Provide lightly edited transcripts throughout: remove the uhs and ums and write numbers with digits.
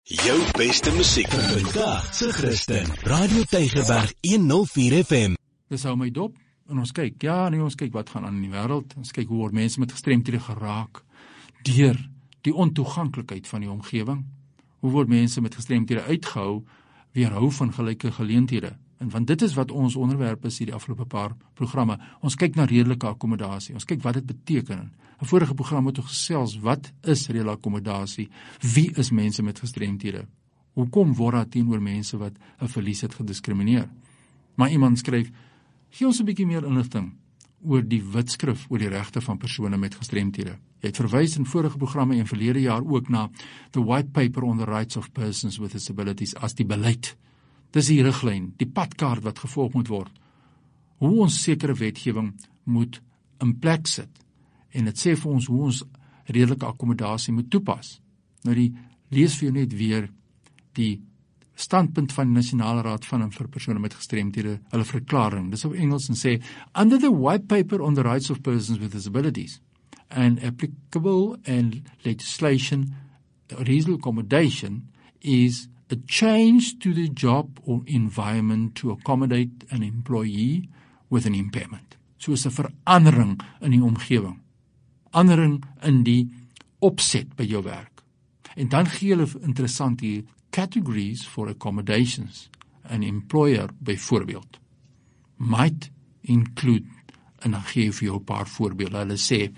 Jou beste musiek vandag se Christen Radio Tygerberg 104 FM. Dis hou my dop en ons kyk, ons kyk wat gaan aan in die wêreld. Ons kyk hoe word mense met gestremthede geraak deur die ontoeganklikheid van die omgewing. Hoe word mense met gestremthede uitgehou, weerhou van gelyke geleenthede. En want dit is wat ons onderwerp is hierdie afgelope paar programme. Ons kyk na redelike akkommodasie. Ons kyk wat dit beteken. 'n Vorige program het ons gesels, wat is redelike akkommodasie? Wie is mense met gestremthede? Hoekom word daar teenoor mense wat 'n verlies het gediskrimineer? Maar iemand skryf, gee ons 'n bietjie meer inligting oor die wetskrif oor die regte van persone met gestremthede. Jy het verwys in vorige programme en verlede jaar ook na the White Paper on the Rights of Persons with Disabilities as die beleid. Dis die riglyn, die padkaart wat gevolg moet word. Hoe ons sekere wetgewing moet in plek sit. En dit sê vir ons hoe ons redelike akkommodasie moet toepas. Nou lees vir jou net weer die standpunt van die Nasionale Raad van en vir persone met gestremthede, hulle verklaring. Dis op Engels en sê, under the White Paper on the Rights of Persons with Disabilities and applicable and legislation, reasonable accommodation is a change to the job or environment to accommodate an employee with an impairment. Soos 'n verandering in die omgewing. Verandering in die opset by jou werk. En dan gee hulle interessant die categories for accommodations. An employer byvoorbeeld might include, en dan gee vir jou 'n paar voorbeelde. Hulle sê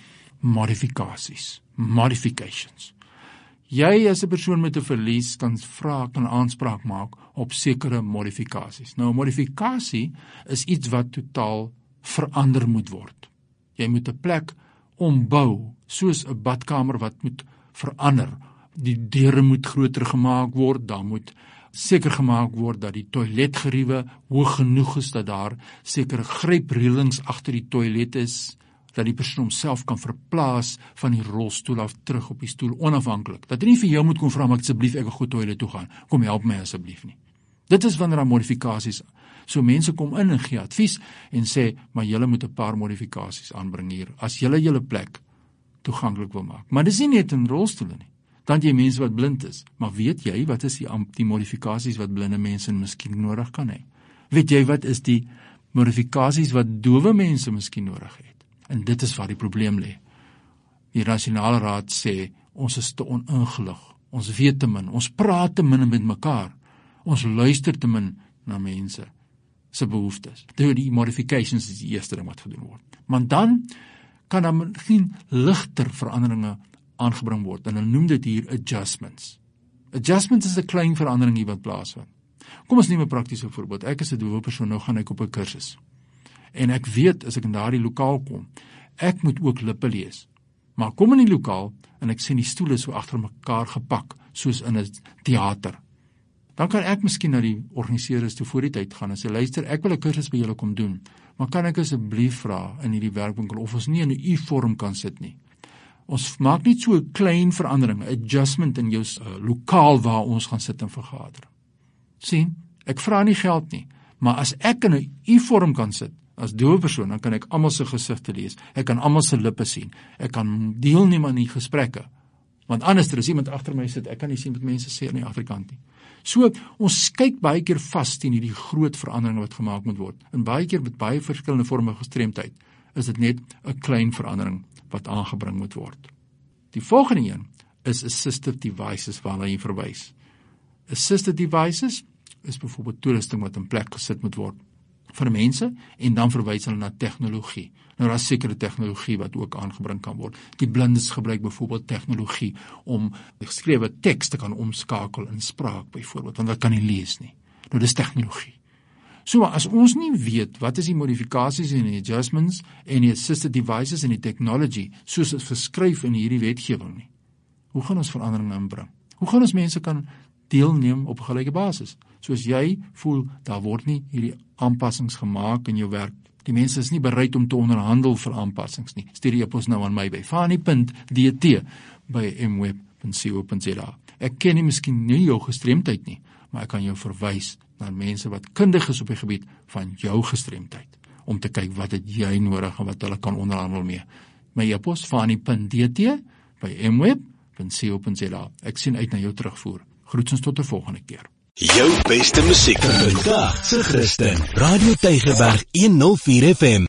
modifications. Jy as 'n persoon met 'n verlies kan aanspraak maak op sekere modifikasies. Nou 'n modifikasie is iets wat totaal verander moet word. Jy moet 'n plek ombou, soos 'n badkamer wat moet verander. Die deure moet groter gemaak word, daar moet seker gemaak word dat die toiletgeriewe hoog genoeg is, dat daar sekere grypreëlings agter die toilet is, dat die persoon homself kan verplaas van die rolstoel af terug op die stoel onafhanklik. Dat hy nie vir jou moet kom vra, maar asseblief ek wil gou toilet toe gaan. Kom help my asseblief nie. Dit is wanneer daar modifikasies. So mense kom in en gee advies en sê, maar julle moet 'n paar modifikasies aanbring hier, as julle plek toeganklik wil maak. Maar dis nie net in rolstoele nie. Dan het jy mense wat blind is. Maar weet jy, wat is die modifikasies wat blinde mense miskien nodig kan hê? Weet jy, wat is die modifikasies wat dowe mense miskien nodig het? En dit is waar die probleem lê. Die Nasionale Raad sê, ons is te oningelig, ons weet te min, ons praat te min met mekaar, ons luister te min na mense se behoeftes. Die modifications is die eerste ding wat gedoen word. Maar dan kan daar miskien ligter veranderinge aangebring word, en hulle noem dit hier adjustments. Adjustments is 'n klein verandering hier wat plaasvind. Kom ons neem 'n praktiese voorbeeld. Ek is 'n doewe persoon, nou gaan ek op 'n kursus. En ek weet, as ek in daardie lokaal kom, ek moet ook lippe lees. Maar kom in die lokaal, en ek sien die stoele so agter mekaar gepak, soos in 'n teater. Dan kan ek miskien na die organiseerders toe voor die tyd gaan en sê, luister, ek wil 'n kursus by julle kom doen, maar kan ek asseblief vra in hierdie werkwinkel, of ons nie in 'n U-vorm kan sit nie. Ons maak nie so 'n klein verandering, adjustment in jou lokaal waar ons gaan sit en vergader. Sien, ek vra nie geld nie, maar as ek in 'n U-vorm kan sit, as doewe persoon, dan kan ek almal se gesigte lees, ek kan almal se lippe sien, ek kan deelneem aan die gesprekke, want anders as iemand agter my sit, ek kan nie sien wat mense sê aan die agterkant nie. So, ons kyk baie keer vas teen hierdie groot veranderinge wat gemaak moet word, en baie keer met baie verskillende vorme gestremdheid, is dit net 'n klein verandering wat aangebring moet word. Die volgende een is assistive devices waarna jy verwys. Assistive devices is byvoorbeeld toerusting wat in plek gesit moet word vir mense, en dan verwys hulle na tegnologie. Nou daar is sekere tegnologie wat ook aangebring kan word. Die blindes gebruik byvoorbeeld tegnologie om geskrewe teks te kan omskakel in spraak byvoorbeeld, want dat kan nie lees nie. Nou dis tegnologie. So as ons nie weet wat is die modifikasies en die adjustments en die assistive devices en die technology, soos dit verskryf in hierdie wetgewing nie, hoe gaan ons veranderinge inbring? Hoe gaan ons mense kan deelneem op 'n gelyke basis? Soos jy voel, daar word nie hierdie aanpassings gemaak in jou werk. Die mense is nie bereid om te onderhandel vir aanpassings nie. Stuur die e-pos nou aan my by fani.dt@mweb.co.za. Ek ken nie miskien nie jou gestremdheid nie, maar ek kan jou verwys na mense wat kundig is op die gebied van jou gestremdheid, om te kyk wat het jy nodig en wat hulle kan onderhandel mee. My e-pos fani.dt@mweb.co.za. Ek sien uit na jou terugvoer. Groetens tot 'n volgende keer. Jou beste musiek. Se Christen. Radio Tygerberg 104 FM.